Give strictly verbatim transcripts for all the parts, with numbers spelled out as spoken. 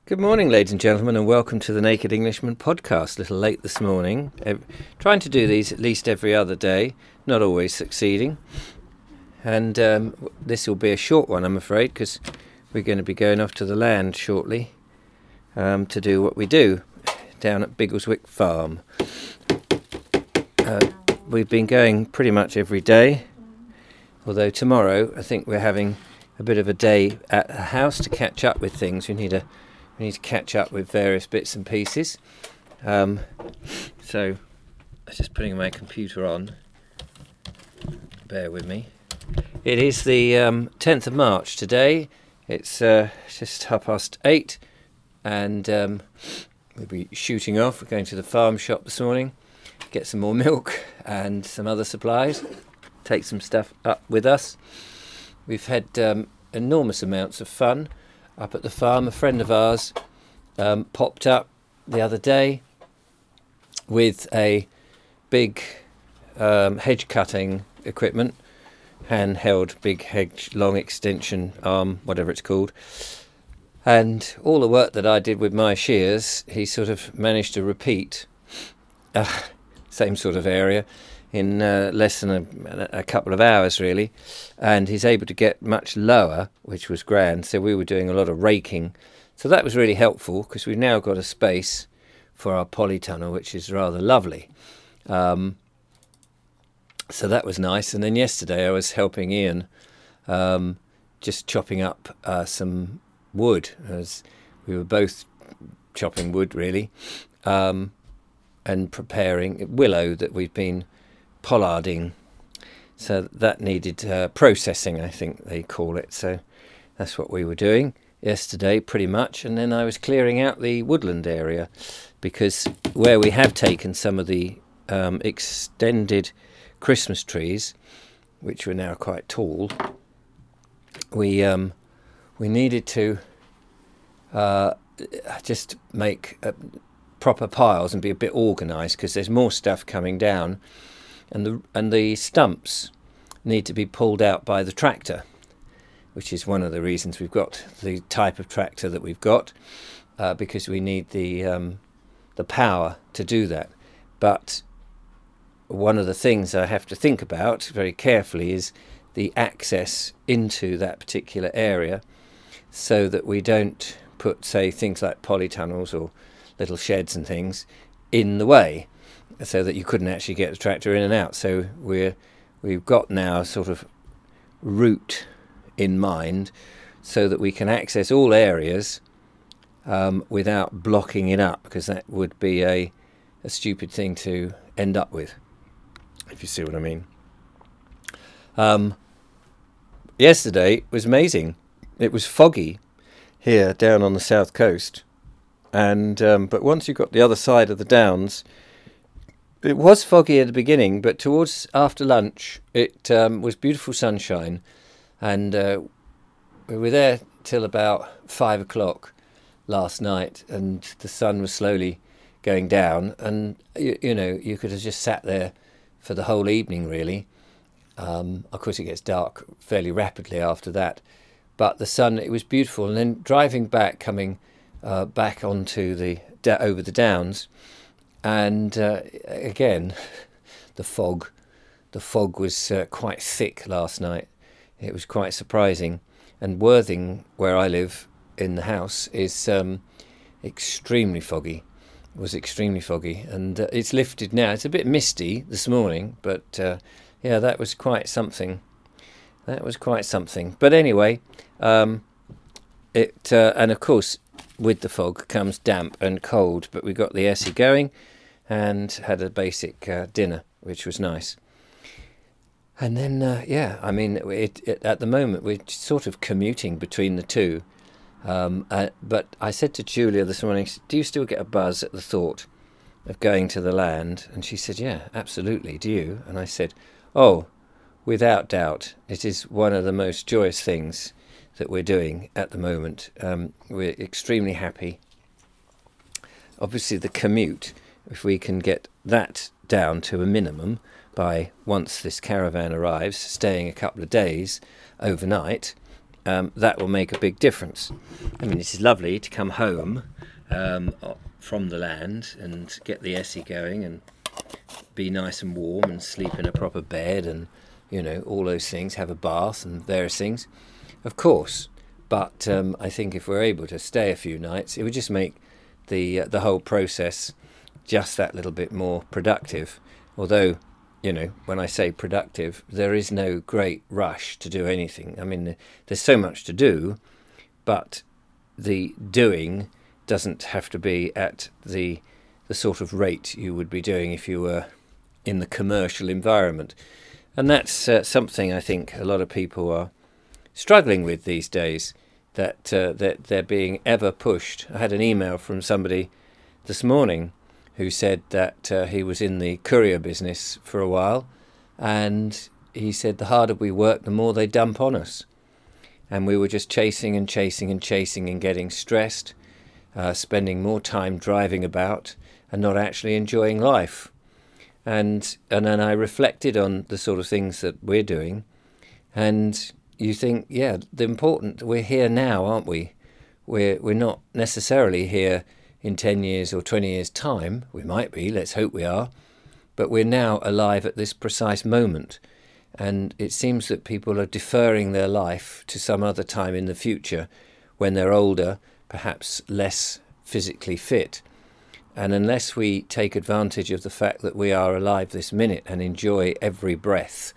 Good morning, ladies and gentlemen, and welcome to the Naked Englishman podcast. A little late this morning. Ev- trying to do these at least every other day, not always succeeding. And um, this will be a short one, I'm afraid, because we're going to be going off to the land shortly um, to do what we do down at Biggleswick Farm. Uh, we've been going pretty much every day, although tomorrow I think we're having a bit of a day at the house to catch up with things. We need a We need to catch up with various bits and pieces. Um, so, I'm just putting my computer on. Bear with me. It is the um, tenth of March today. It's uh, just half past eight. And um, we'll be shooting off. We're going to the farm shop this morning. Get some more milk and some other supplies. Take some stuff up with us. We've had um, enormous amounts of fun up at the farm. A friend of ours um, popped up the other day with a big um, hedge cutting equipment, handheld big hedge, long extension arm, whatever it's called. And all the work that I did with my shears, he sort of managed to repeat, uh, same sort of area, in uh, less than a, a couple of hours, really. And he's able to get much lower, which was grand. So we were doing a lot of raking. So that was really helpful, because we've now got a space for our polytunnel, which is rather lovely. Um, so that was nice. And then yesterday I was helping Ian um, just chopping up uh, some wood. As we were both chopping wood, really, um, and preparing willow that we've been pollarding, so that needed uh, processing, I think they call it. So that's what we were doing yesterday pretty much. And then I was clearing out the woodland area, because where we have taken some of the um, extended Christmas trees, which were now quite tall, we um, we needed to uh, just make uh, proper piles and be a bit organised, because there's more stuff coming down. And the and the stumps need to be pulled out by the tractor, which is one of the reasons we've got the type of tractor that we've got, uh, because we need the um, the power to do that. But one of the things I have to think about very carefully is the access into that particular area, so that we don't put, say, things like polytunnels or little sheds and things in the way, so that you couldn't actually get the tractor in and out. So we're we've got now a sort of route in mind, so that we can access all areas um, without blocking it up, because that would be a a stupid thing to end up with, if you see what I mean. Um, yesterday was amazing. It was foggy here down on the south coast, and um, but once you got the other side of the downs, it was foggy at the beginning, but towards after lunch, it um, was beautiful sunshine, and uh, we were there till about five o'clock last night, and the sun was slowly going down, and you, you know you could have just sat there for the whole evening, really. Um, of course, it gets dark fairly rapidly after that, but the sun, it was beautiful. And then driving back, coming uh, back onto the over the downs. And uh, again, the fog, the fog was uh, quite thick last night. It was quite surprising. And Worthing, where I live in the house, is um, extremely foggy. It was extremely foggy, and uh, it's lifted now. It's a bit misty this morning, but uh, yeah, that was quite something. That was quite something. But anyway, um, it uh, and of course, with the fog comes damp and cold, but we got the Essie going and had a basic uh, dinner, which was nice. And then, uh, yeah, I mean, it, it, at the moment we're sort of commuting between the two. Um, uh, but I said to Julia this morning, do you still get a buzz at the thought of going to the land? And she said, yeah, absolutely. Do you? And I said, oh, without doubt, it is one of the most joyous things that we're doing at the moment. Um, we're extremely happy. Obviously, the commute, if we can get that down to a minimum by once this caravan arrives, staying a couple of days overnight, um, that will make a big difference. I mean, it is lovely to come home um, from the land and get the Essie going and be nice and warm and sleep in a proper bed and, you know, all those things, have a bath and various things, of course. But um, I think if we're able to stay a few nights, it would just make the uh, the whole process just that little bit more productive. Although, you know, when I say productive, there is no great rush to do anything. I mean, there's so much to do, but the doing doesn't have to be at the the sort of rate you would be doing if you were in the commercial environment. And that's uh, something I think a lot of people are struggling with these days, that uh, that they're being ever pushed. I had an email from somebody this morning who said that uh, he was in the courier business for a while, and he said the harder we work, the more they dump on us. And we were just chasing and chasing and chasing and getting stressed, uh, spending more time driving about and not actually enjoying life. And and then I reflected on the sort of things that we're doing, and you think, yeah, the important, we're here now, aren't we? We're we're not necessarily here in ten years or twenty years' time. We might be, let's hope we are, but we're now alive at this precise moment. And it seems that people are deferring their life to some other time in the future when they're older, perhaps less physically fit. And unless we take advantage of the fact that we are alive this minute and enjoy every breath,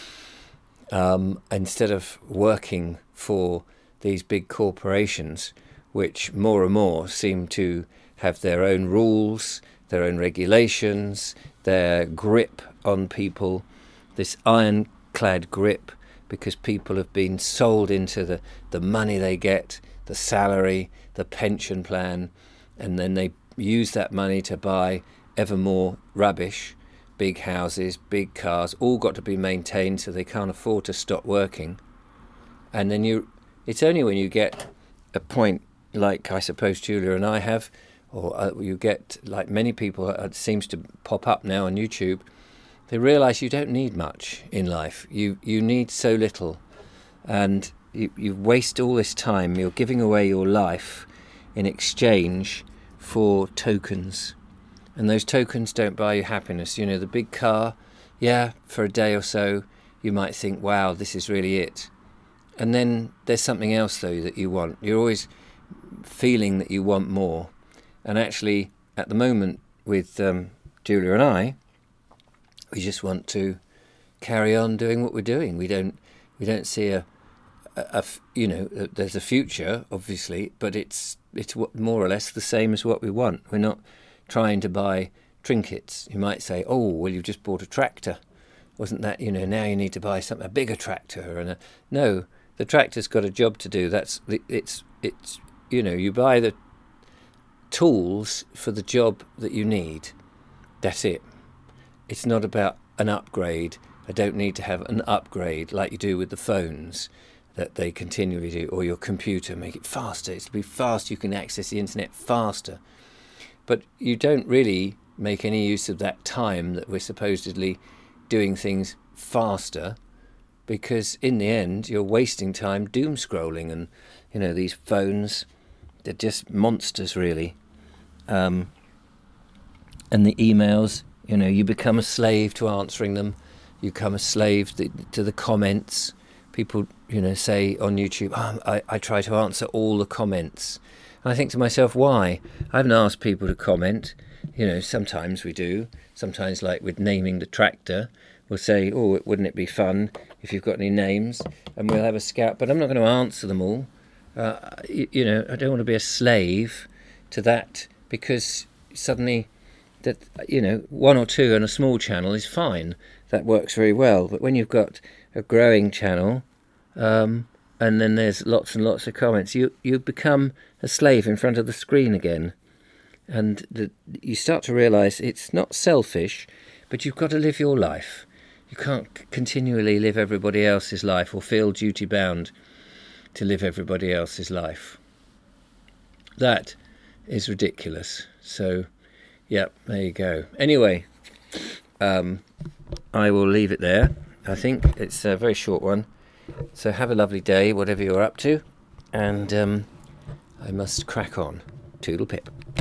um, instead of working for these big corporations, which more and more seem to have their own rules, their own regulations, their grip on people, this ironclad grip, because people have been sold into the, the money they get, the salary, the pension plan, and then they use that money to buy ever more rubbish, big houses, big cars, all got to be maintained so they can't afford to stop working. And then you, it's only when you get a point like I suppose Julia and I have, or uh, you get like many people, uh, it seems to pop up now on YouTube, they realise you don't need much in life. You you need so little, and you, you waste all this time. You're giving away your life in exchange for tokens, and those tokens don't buy you happiness. You know, the big car, yeah, for a day or so you might think, wow, this is really it, and then there's something else though that you want. You're always feeling that you want more. And actually at the moment with um, Julia and I, we just want to carry on doing what we're doing. We don't we don't see a, a, a you know, there's a future obviously, but it's it's more or less the same as what we want. We're not trying to buy trinkets. You might say, oh, well, you've just bought a tractor. Wasn't that, you know, now you need to buy something, a bigger tractor. And a, no, the tractor's got a job to do. That's it's it's you know, you buy the tools for the job that you need. That's it. It's not about an upgrade. I don't need to have an upgrade like you do with the phones that they continually do, or your computer, make it faster. It's to be fast, you can access the internet faster. But you don't really make any use of that time that we're supposedly doing things faster, because in the end you're wasting time doom scrolling, and you know, these phones, they're just monsters really. Um, and the emails, you know, you become a slave to answering them. You become a slave to, to the comments. People, you know, say on YouTube, oh, I, I try to answer all the comments. And I think to myself, why? I haven't asked people to comment. You know, sometimes we do. Sometimes, like with naming the tractor, we'll say, oh, wouldn't it be fun if you've got any names? And we'll have a scout, but I'm not going to answer them all. Uh, you, you know, I don't want to be a slave to that, because suddenly that, you know, one or two on a small channel is fine. That works very well. But when you've got a growing channel, um, and then there's lots and lots of comments, you, you become a slave in front of the screen again. And the, you start to realise it's not selfish, but you've got to live your life. You can't c- continually live everybody else's life or feel duty bound to live everybody else's life. That is ridiculous. So, yeah, there you go. Anyway, um, I will leave it there. I think it's a very short one. So have a lovely day, whatever you're up to, and um, I must crack on. Toodle pip.